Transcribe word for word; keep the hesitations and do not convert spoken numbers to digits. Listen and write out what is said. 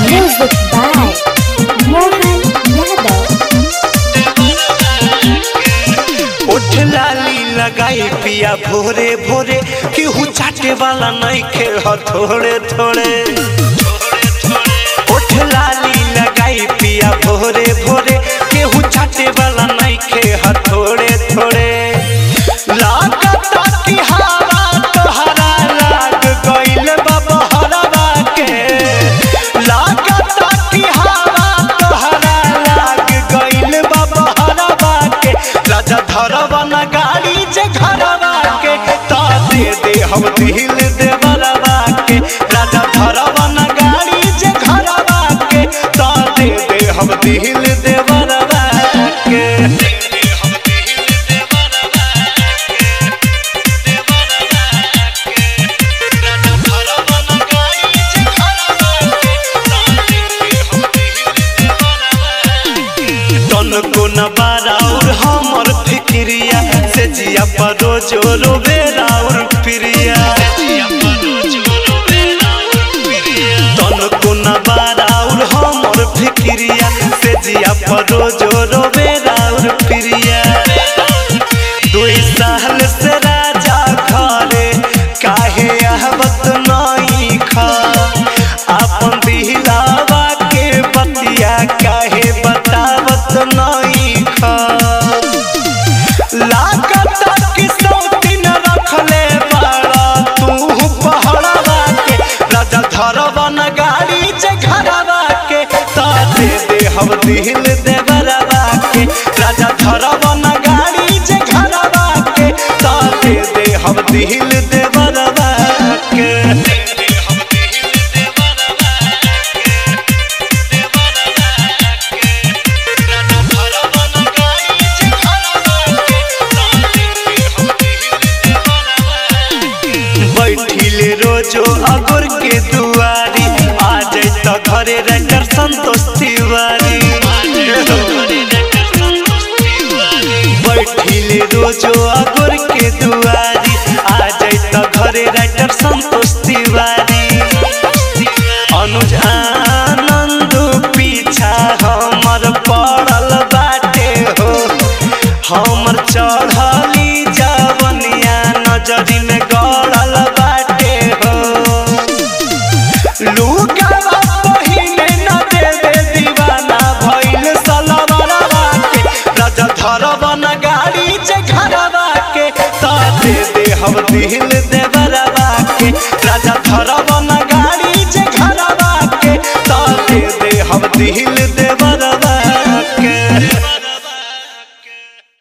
Music by Mohan Yadav. उठ लाली लगाई पिया भोरे भोरे केहू चाटे वाला नहीं खे थोड़े थोड़े। उठ लाली लगाई पिया भोरे भोरे केहू चाटे वाला नहीं खे थोड़े थोड़े। लागता कि हवा तोहरा लाग गइल बा बहरवा के। लागता कि हवा तोहरा लाग गइल बा बहरवा के। राजा धरवा न गाड़ी जे घरवा के ता दे दे हम दिल देवरवा के। राजा धरवा न गाड़ी जे घरवा के ता दे दे हम दिल देवरवा के। को न बाराउर हमर फिक्रिया से जिया पर रोजो रोबे राउर प्रिया। तन को न बाराउर हमर फिक्रिया से जिया पर रोजो रोबे राउर प्रिया। दुई साल से राजा घरे काहे आहबत नहीं खा। अपन दिलावा के बतिया काहे बतावत नहीं खा। लागता कि सौतीन रखले बाड़ा तू पहड़वा के। राजा धरवा न गाड़ी जे घरवा के ता दे दे हम दिल देवरवा के। राजा धरवा न गाड़ी जे घरवा के ता दे दे हम दिल देवरवा के। बैठिले रोजो अगुर के दुआरी आ जाता घरे रहकर संतोष तिवारी। बैठिले रोजो अगुर के दुआरी आ जाता घरे रहकर संतोष तिवारी। अनुज आनंद पीछा हमर पड़ल बाटे हो। हमर चढ़ली जवनिया नजरी में गड़ल बाटे हो। लुकावा पहिने न देवे दीवाना भइल सलवरवा के। राजा धरवा न गाड़ी जे घरवा के ता दे दे हम दिल देवरवा के। राजा धरवा न गाड़ी जे घरवा के ता दे दे हम दिल